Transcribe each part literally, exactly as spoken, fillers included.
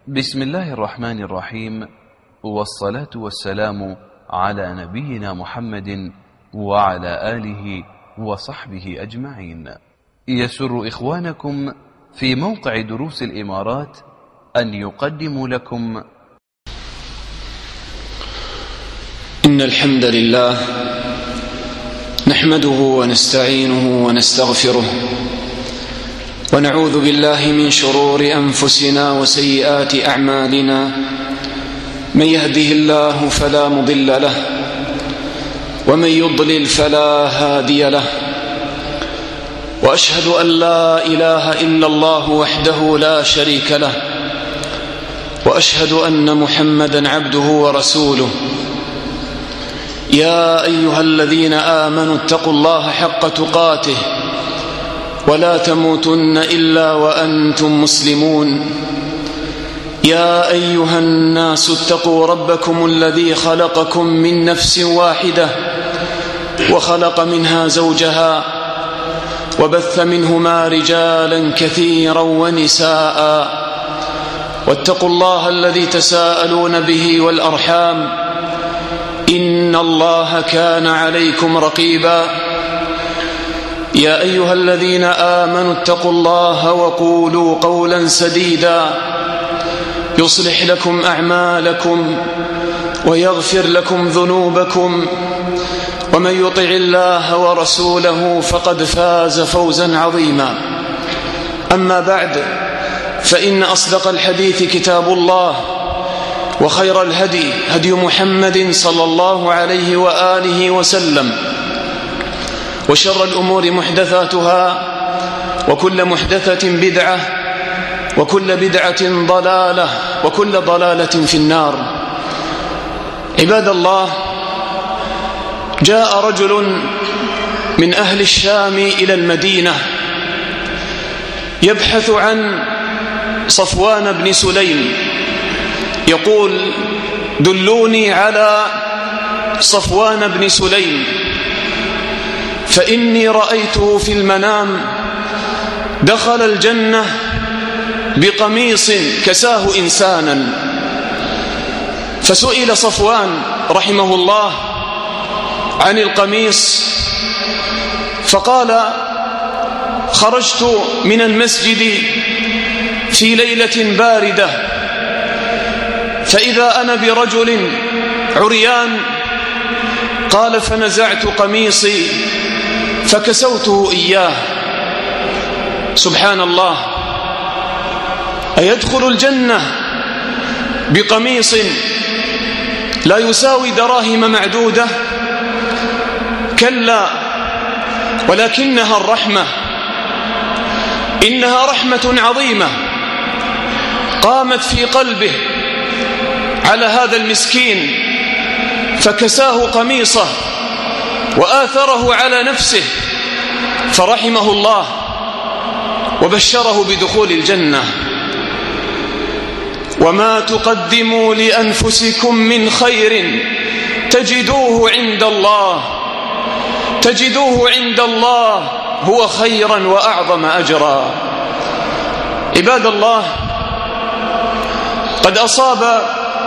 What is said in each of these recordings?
بسم الله الرحمن الرحيم، والصلاة والسلام على نبينا محمد وعلى آله وصحبه أجمعين. يسر إخوانكم في موقع دروس الإمارات أن يقدموا لكم إن الحمد لله نحمده ونستعينه ونستغفره ونعوذ بالله من شرور أنفسنا وسيئات أعمالنا. من يهده الله فلا مضل له ومن يضلل فلا هادي له، وأشهد أن لا إله إلا الله وحده لا شريك له، وأشهد أن محمدا عبده ورسوله. يا أيها الذين آمنوا اتقوا الله حق تقاته ولا تموتن إلا وأنتم مسلمون. يا أيها الناس اتقوا ربكم الذي خلقكم من نفس واحدة وخلق منها زوجها وبث منهما رجالا كثيرا ونساء، واتقوا الله الذي تساءلون به والأرحام، إن الله كان عليكم رقيبا. يا أيها الذين آمنوا اتقوا الله وقولوا قولا سديدا يصلح لكم أعمالكم ويغفر لكم ذنوبكم، ومن يطع الله ورسوله فقد فاز فوزا عظيما. أما بعد، فإن أصدق الحديث كتاب الله، وخير الهدي هدي محمد صلى الله عليه وآله وسلم، وشر الأمور محدثاتها، وكل محدثة بدعة، وكل بدعة ضلالة، وكل ضلالة في النار. عباد الله، جاء رجل من أهل الشام إلى المدينة يبحث عن صفوان بن سليم، يقول: دلوني على صفوان بن سليم، فإني رأيته في المنام دخل الجنة بقميص كساه إنسانا. فسئل صفوان رحمه الله عن القميص، فقال: خرجت من المسجد في ليلة باردة، فإذا أنا برجل عريان، قال: فنزعت قميصي فكسوته إياه. سبحان الله، أيدخل الجنة بقميص لا يساوي دراهم معدودة؟ كلا، ولكنها الرحمة، إنها رحمة عظيمة قامت في قلبه على هذا المسكين، فكساه قميصه وآثره على نفسه، فرحمه الله وبشره بدخول الجنة. وما تقدموا لأنفسكم من خير تجدوه عند الله تجدوه عند الله هو خيرا وأعظم أجرا. عباد الله، قد أصاب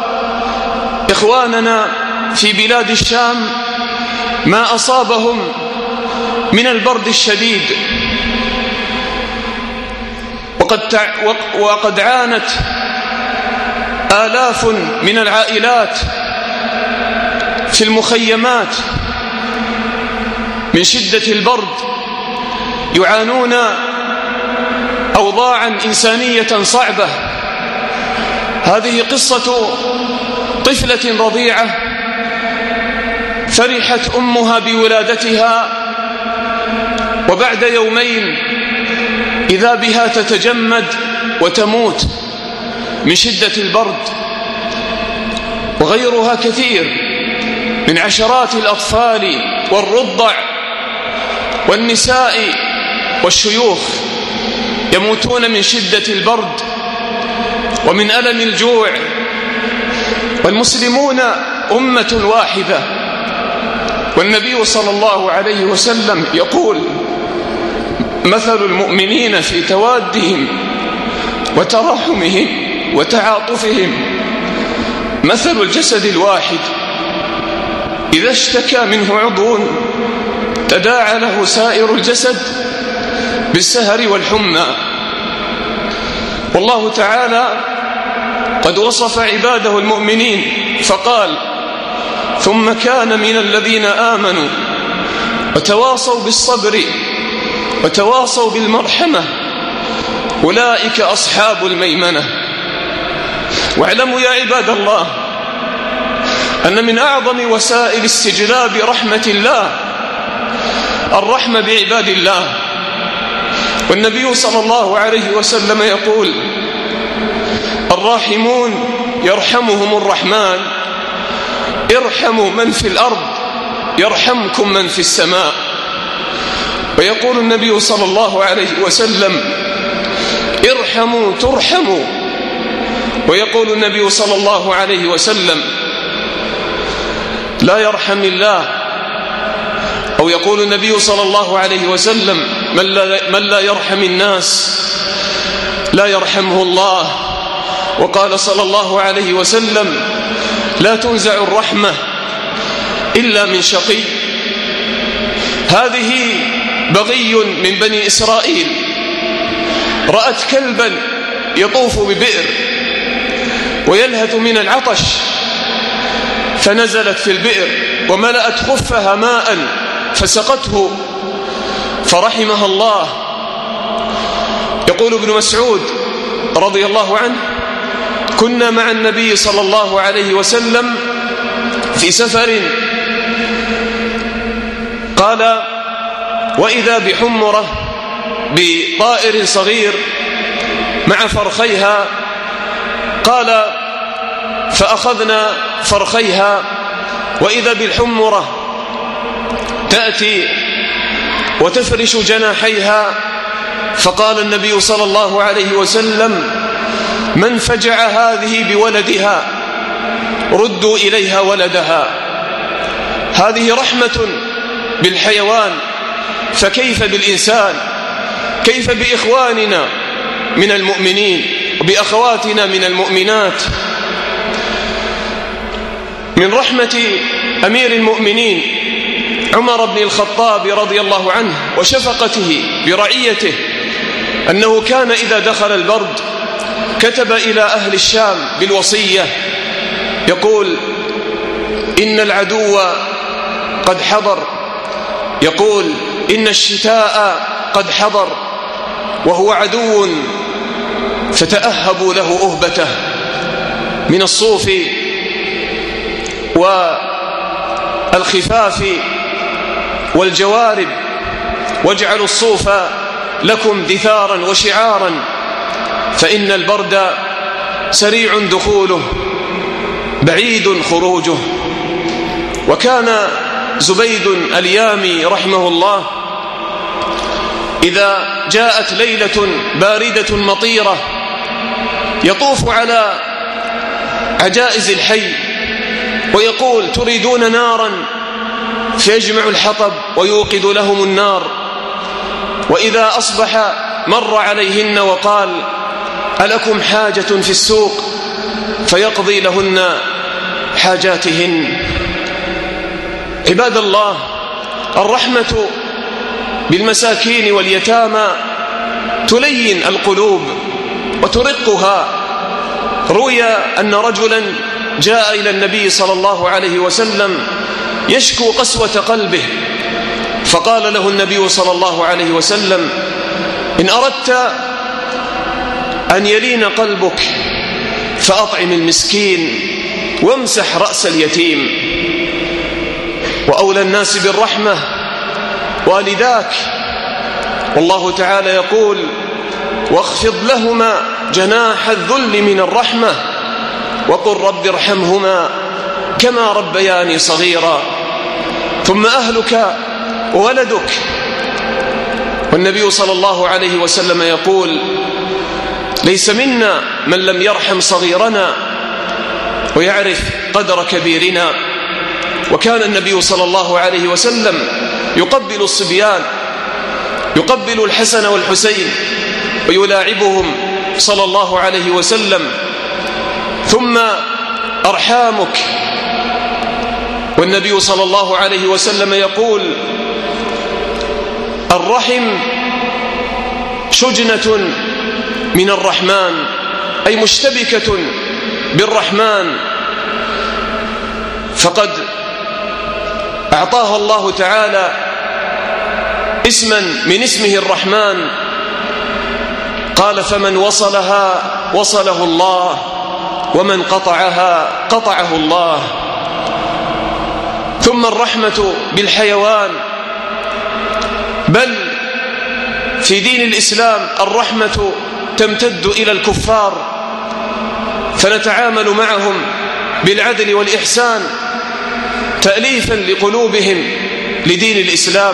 إخواننا في بلاد الشام ما أصابهم من البرد الشديد، وقد, تع... وقد عانت آلاف من العائلات في المخيمات من شدة البرد، يعانون أوضاعا إنسانية صعبة. هذه قصة طفلة رضيعة فرحت أمها بولادتها، وبعد يومين إذا بها تتجمد وتموت من شدة البرد. وغيرها كثير من عشرات الأطفال والرضع والنساء والشيوخ يموتون من شدة البرد ومن ألم الجوع. والمسلمون أمة واحدة، والنبي صلى الله عليه وسلم يقول: مثل المؤمنين في توادهم وتراحمهم وتعاطفهم مثل الجسد الواحد إذا اشتكى منه عضو تداعى له سائر الجسد بالسهر والحمى. والله تعالى قد وصف عباده المؤمنين فقال: ثم كان من الذين آمنوا وتواصوا بالصبر وتواصوا بالمرحمة أولئك أصحاب الميمنة. واعلموا يا عباد الله أن من أعظم وسائل استجلاب رحمة الله الرحمة بعباد الله. والنبي صلى الله عليه وسلم يقول: الراحمون يرحمهم الرحمن ارحموا من في الأرض يرحمكم من في السماء. ويقول النبي صلى الله عليه وسلم: ارحموا ترحموا. ويقول النبي صلى الله عليه وسلم: لا يرحم الله، أو يقول النبي صلى الله عليه وسلم: من لا, من لا يرحم الناس لا يرحمه الله. وقال صلى الله عليه وسلم: لا تنزع الرحمة إلا من شقي. هذه بغي من بني إسرائيل رأت كلبا يطوف ببئر ويلهث من العطش فنزلت في البئر وملأت خفها ماء فسقته فرحمها الله. يقول ابن مسعود رضي الله عنه: كنا مع النبي صلى الله عليه وسلم في سفر، قال: وإذا بحمرة بطائر صغير مع فرخيها، قال: فأخذنا فرخيها وإذا بالحمرة تأتي وتفرش جناحيها، فقال النبي صلى الله عليه وسلم: من فجع هذه بولدها ردوا إليها ولدها. هذه رحمة بالحيوان، فكيف بالإنسان؟ كيف بإخواننا من المؤمنين وبأخواتنا من المؤمنات؟ من رحمة أمير المؤمنين عمر بن الخطاب رضي الله عنه وشفقته برعيته أنه كان إذا دخل البرد كتب إلى أهل الشام بالوصية يقول: إن العدو قد حضر، يقول: إن الشتاء قد حضر وهو عدو، فتأهبوا له أهبته من الصوف والخفاف والجوارب، واجعلوا الصوف لكم دثارا وشعارا، فإن البرد سريع دخوله بعيد خروجه. وكان زبيد اليامي رحمه الله إذا جاءت ليلة باردة مطيرة يطوف على عجائز الحي ويقول: تريدون نارا؟ فيجمع الحطب ويوقد لهم النار. وإذا أصبح مر عليهن وقال: ألكم حاجة في السوق؟ فيقضي لهن حاجاتهن. عباد الله، الرحمة بالمساكين واليتامى تلين القلوب وترقها. روي أن رجلا جاء إلى النبي صلى الله عليه وسلم يشكو قسوة قلبه، فقال له النبي صلى الله عليه وسلم: إن أردت أن يلين قلبك فأطعم المسكين وامسح رأس اليتيم. وأولى الناس بالرحمة والداك، والله تعالى يقول: واخفض لهما جناح الذل من الرحمة وقل رب ارحمهما كما ربياني صغيرا. ثم أهلك وولدك. والنبي صلى الله عليه وسلم يقول: ليس منا من لم يرحم صغيرنا ويعرف قدر كبيرنا. وكان النبي صلى الله عليه وسلم يقبل الصبيان، يقبل الحسن والحسين ويلاعبهم صلى الله عليه وسلم ثم أرحامك. والنبي صلى الله عليه وسلم يقول: الرحم شجنة من الرحمن، أي مشتبكة بالرحمن، فقد أعطاها الله تعالى اسما من اسمه الرحمن. قال: فمن وصلها وصله الله، ومن قطعها قطعه الله. ثم الرحمة بالحيوان، بل في دين الإسلام الرحمة تمتد إلى الكفار، فنتعامل معهم بالعدل والإحسان تأليفا لقلوبهم لدين الإسلام.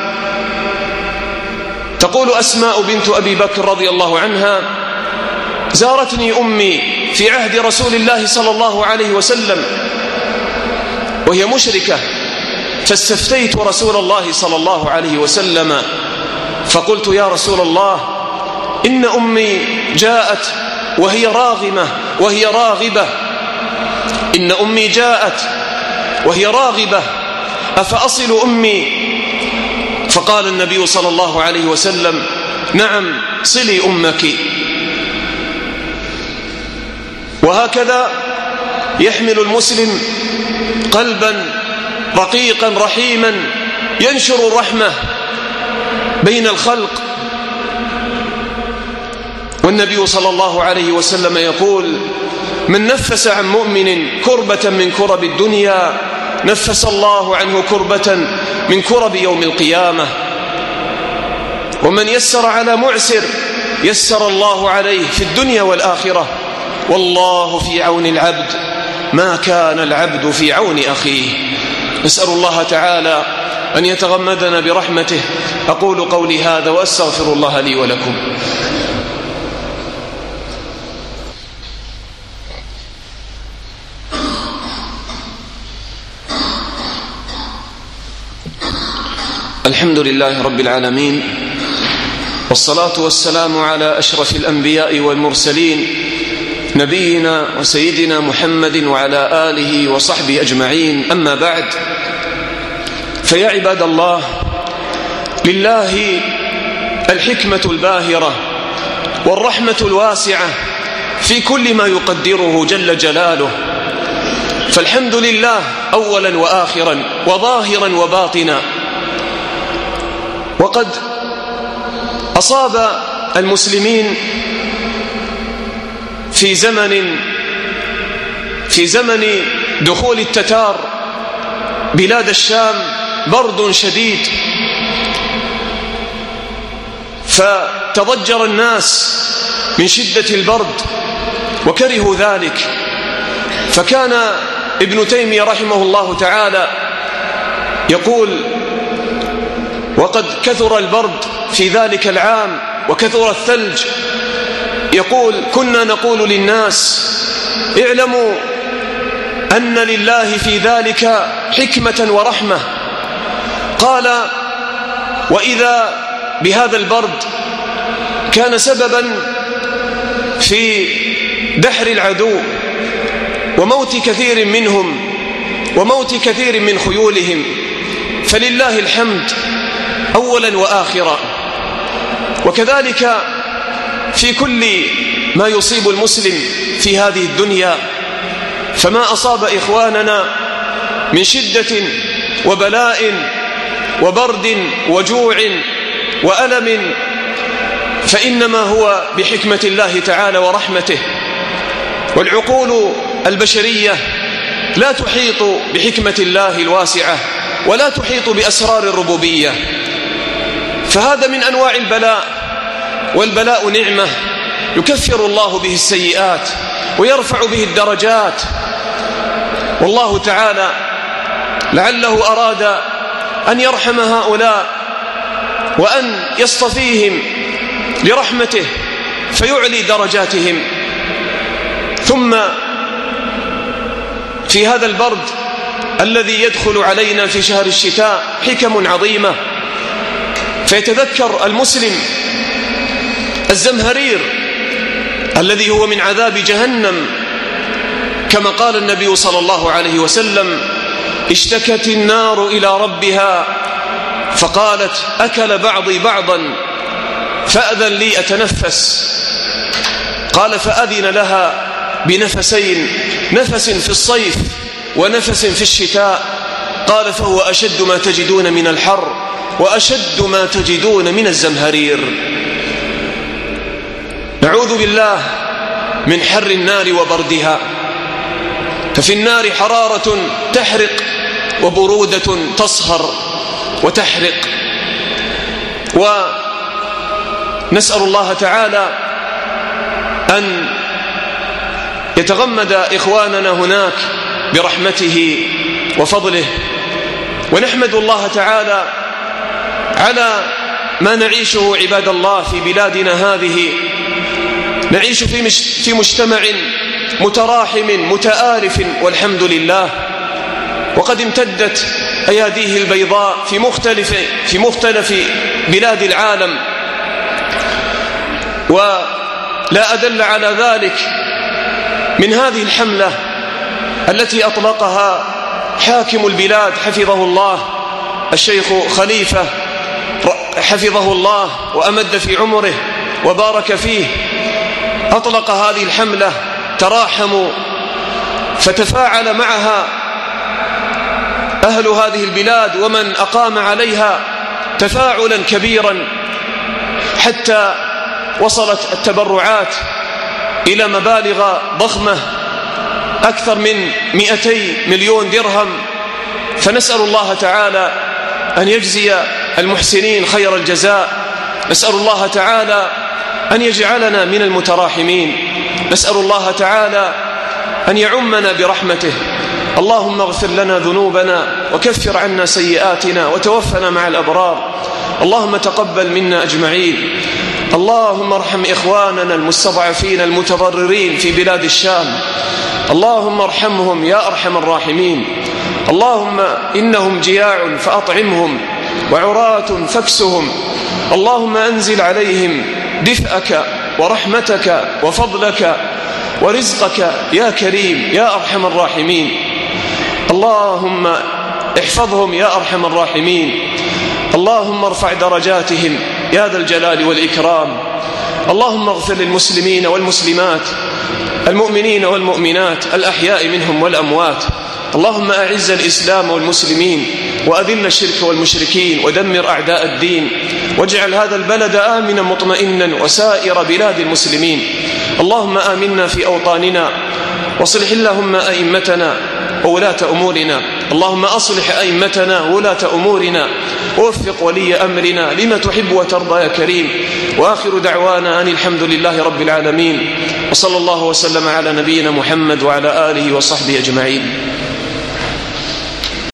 تقول أسماء بنت أبي بكر رضي الله عنها: زارتني أمي في عهد رسول الله صلى الله عليه وسلم وهي مشركة، فاستفتيت رسول الله صلى الله عليه وسلم فقلت: يا رسول الله، إن أمي جاءت وهي راغمة وهي راغبة إن أمي جاءت وهي راغبة أفأصل أمي؟ فقال النبي صلى الله عليه وسلم: نعم، صلي أمك. وهكذا يحمل المسلم قلبا رقيقا رحيما ينشر الرحمة بين الخلق. والنبي صلى الله عليه وسلم يقول: من نفس عن مؤمن كربة من كرب الدنيا نفس الله عنه كربة من كرب يوم القيامة. ومن يسر على معسر يسر الله عليه في الدنيا والآخرة، والله في عون العبد ما كان العبد في عون أخيه. نسأل الله تعالى أن يتغمدنا برحمته. أقول قولي هذا وأستغفر الله لي ولكم. الحمد لله رب العالمين، والصلاة والسلام على أشرف الأنبياء والمرسلين، نبينا وسيدنا محمد وعلى آله وصحبه أجمعين. أما بعد، فيا عباد الله، لله الحكمة الباهرة والرحمة الواسعة في كل ما يقدره جل جلاله، فالحمد لله أولا وآخرا وظاهرا وباطنا. وقد أصاب المسلمين في زمن في زمن دخول التتار بلاد الشام برد شديد، فتضجر الناس من شدة البرد وكرهوا ذلك. فكان ابن تيمية رحمه الله تعالى يقول: وقد كثر البرد في ذلك العام وكثر الثلج، يقول: كنا نقول للناس: اعلموا أن لله في ذلك حكمة ورحمة. قال: وإذا بهذا البرد كان سببا في دحر العدو وموت كثير منهم وموت كثير من خيولهم، فلله الحمد أولا وآخرا. وكذلك في كل ما يصيب المسلم في هذه الدنيا، فما أصاب إخواننا من شدة وبلاء وبرد وجوع وألم فإنما هو بحكمة الله تعالى ورحمته. والعقول البشرية لا تحيط بحكمة الله الواسعة ولا تحيط بأسرار الربوبية، فهذا من أنواع البلاء. والبلاء نعمة يكفر الله به السيئات ويرفع به الدرجات. والله تعالى لعله أراد أن يرحم هؤلاء وأن يصطفيهم لرحمته فيعلي درجاتهم. ثم في هذا البرد الذي يدخل علينا في شهر الشتاء حكم عظيمة، فيتذكر المسلم الزمهرير الذي هو من عذاب جهنم كما قال النبي صلى الله عليه وسلم: اشتكت النار إلى ربها فقالت: أكل بعضي بعضا فأذن لي أتنفس. قال: فأذن لها بنفسين، نفس في الصيف ونفس في الشتاء. قال: فهو أشد ما تجدون من الحر وأشد ما تجدون من الزمهرير. نعوذ بالله من حر النار وبردها، ففي النار حرارة تحرق وبرودة تصهر وتحرق. ونسأل الله تعالى أن يتغمد إخواننا هناك برحمته وفضله، ونحمد الله تعالى على ما نعيشه عباد الله في بلادنا هذه. نعيش في مجتمع متراحم متآلف والحمد لله، وقد امتدت أياديه البيضاء في مختلف في مختلف بلاد العالم. ولا أدل على ذلك من هذه الحملة التي أطلقها حاكم البلاد حفظه الله الشيخ خليفة حفظه الله وأمد في عمره وبارك فيه. أطلق هذه الحملة تراحموا، فتفاعل معها أهل هذه البلاد ومن أقام عليها تفاعلا كبيرا، حتى وصلت التبرعات إلى مبالغ ضخمة أكثر من مئتي مليون درهم. فنسأل الله تعالى أن يجزي المحسنين خير الجزاء. نسأل الله تعالى أن يجعلنا من المتراحمين. نسأل الله تعالى أن يعمنا برحمته. اللهم اغفر لنا ذنوبنا وكفر عنا سيئاتنا وتوفنا مع الأبرار. اللهم تقبل منا أجمعين. اللهم ارحم إخواننا المستضعفين المتضررين في بلاد الشام. اللهم ارحمهم يا أرحم الراحمين. اللهم إنهم جياع فأطعمهم وعراة فاكسهم. اللهم أنزل عليهم دفئك ورحمتك وفضلك ورزقك يا كريم يا أرحم الراحمين. اللهم احفظهم يا أرحم الراحمين. اللهم ارفع درجاتهم يا ذا الجلال والإكرام. اللهم اغفر للمسلمين والمسلمات المؤمنين والمؤمنات الأحياء منهم والأموات. اللهم أعز الإسلام والمسلمين وأذل الشرك والمشركين ودمر أعداء الدين، واجعل هذا البلد آمنا مطمئنا وسائر بلاد المسلمين. اللهم آمنا في أوطاننا، واصلح اللهم أئمتنا وولاة أمورنا. اللهم أصلح أئمتنا وولاة أمورنا، ووفق ولي أمرنا لما تحب وترضى يا كريم. وآخر دعوانا أن الحمد لله رب العالمين، وصلى الله وسلم على نبينا محمد وعلى آله وصحبه أجمعين.